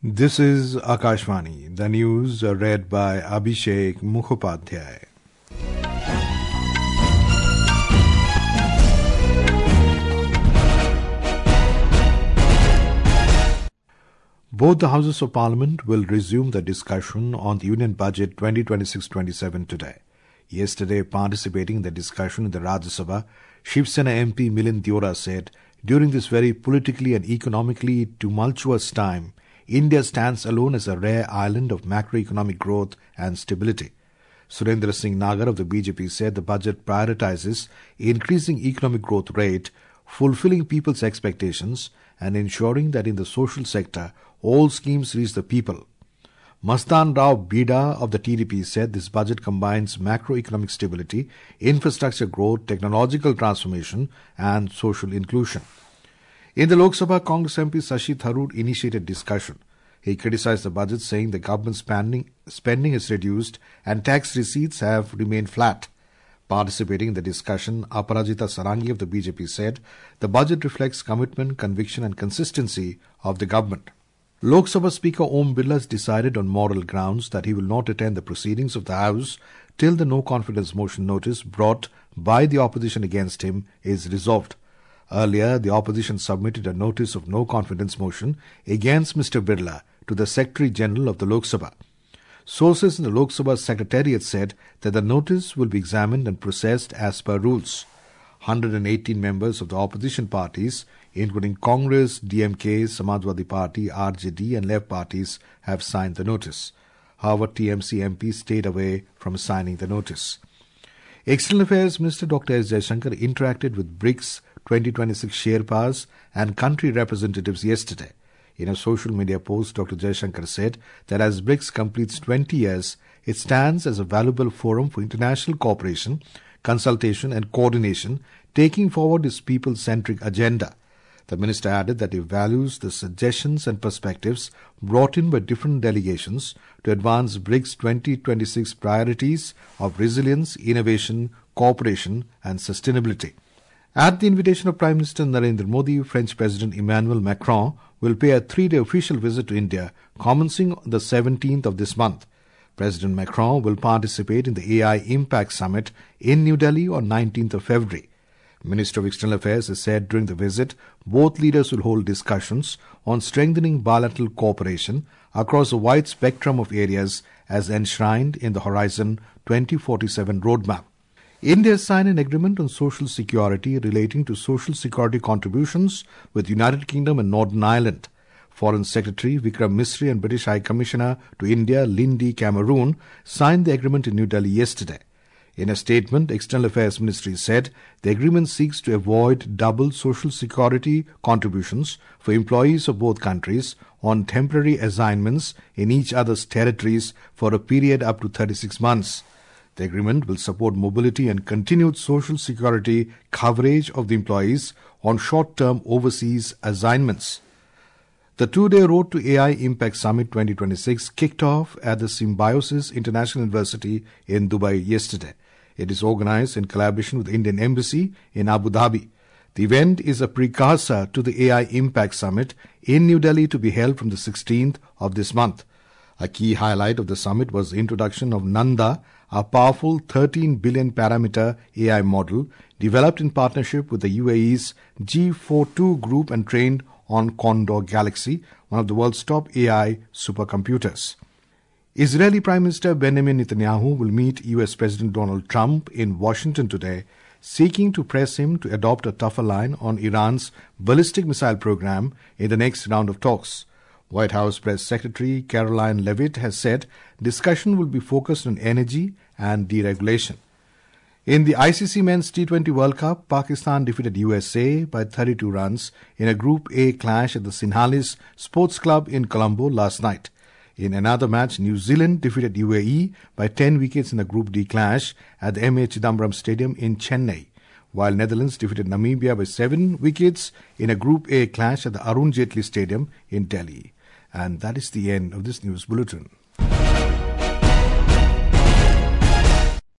This is Akashvani. The news read by Abhishek Mukhopadhyay. Both the Houses of Parliament will resume the discussion on the Union Budget 2026-27 today. Yesterday, participating in the discussion in the Rajya Sabha, Shiv Sena MP Milind Deora said, "During this very politically and economically tumultuous time, India stands alone as a rare island of macroeconomic growth and stability." Surendra Singh Nagar of the BJP said the budget prioritizes increasing economic growth rate, fulfilling people's expectations, and ensuring that in the social sector, all schemes reach the people. Mastan Rao Bida of the TDP said this budget combines macroeconomic stability, infrastructure growth, technological transformation, and social inclusion. In the Lok Sabha, Congress MP Shashi Tharoor initiated discussion. He criticized the budget, saying the government spending is reduced and tax receipts have remained flat. Participating in the discussion, Aparajita Sarangi of the BJP said the budget reflects commitment, conviction and consistency of the government. Lok Sabha Speaker Om Birla has decided on moral grounds that he will not attend the proceedings of the House till the no-confidence motion notice brought by the opposition against him is resolved. Earlier, the opposition submitted a notice of no-confidence motion against Mr. Birla to the Secretary General of the Lok Sabha. Sources in the Lok Sabha Secretariat said that the notice will be examined and processed as per rules. 118 members of the opposition parties, including Congress, DMK, Samajwadi Party, RJD and Left parties, have signed the notice. However, TMC MP stayed away from signing the notice. External Affairs Minister Dr. S. Jaishankar interacted with BRICS 2026 Sherpas and country representatives yesterday. In a social media post, Dr. Jaishankar said that as BRICS completes 20 years, it stands as a valuable forum for international cooperation, consultation and coordination, taking forward its people-centric agenda. The minister added that he values the suggestions and perspectives brought in by different delegations to advance BRICS 2026 priorities of resilience, innovation, cooperation and sustainability. At the invitation of Prime Minister Narendra Modi, French President Emmanuel Macron will pay a 3-day official visit to India, commencing on the 17th of this month. President Macron will participate in the AI Impact Summit in New Delhi on 19th of February. Minister of External Affairs has said during the visit, both leaders will hold discussions on strengthening bilateral cooperation across a wide spectrum of areas as enshrined in the Horizon 2047 roadmap. India signed an agreement on social security relating to social security contributions with United Kingdom and Northern Ireland. Foreign Secretary Vikram Misri and British High Commissioner to India Lindy Cameron signed the agreement in New Delhi yesterday. In a statement, External Affairs Ministry said the agreement seeks to avoid double social security contributions for employees of both countries on temporary assignments in each other's territories for a period up to 36 months. The agreement will support mobility and continued social security coverage of the employees on short-term overseas assignments. The 2-day Road to AI Impact Summit 2026 kicked off at the Symbiosis International University in Dubai yesterday. It is organized in collaboration with the Indian Embassy in Abu Dhabi. The event is a precursor to the AI Impact Summit in New Delhi to be held from the 16th of this month. A key highlight of the summit was the introduction of Nanda, a powerful 13 billion parameter AI model developed in partnership with the UAE's G42 group and trained on Condor Galaxy, one of the world's top AI supercomputers. Israeli Prime Minister Benjamin Netanyahu will meet US President Donald Trump in Washington today, seeking to press him to adopt a tougher line on Iran's ballistic missile program in the next round of talks. White House Press Secretary Caroline Leavitt has said discussion will be focused on energy and deregulation. In the ICC Men's T20 World Cup, Pakistan defeated USA by 32 runs in a Group A clash at the Sinhalese Sports Club in Colombo last night. In another match, New Zealand defeated UAE by 10 wickets in a Group D clash at the M.A. Chidambaram Stadium in Chennai, while Netherlands defeated Namibia by 7 wickets in a Group A clash at the Arun Jaitley Stadium in Delhi. And that is the end of this news bulletin.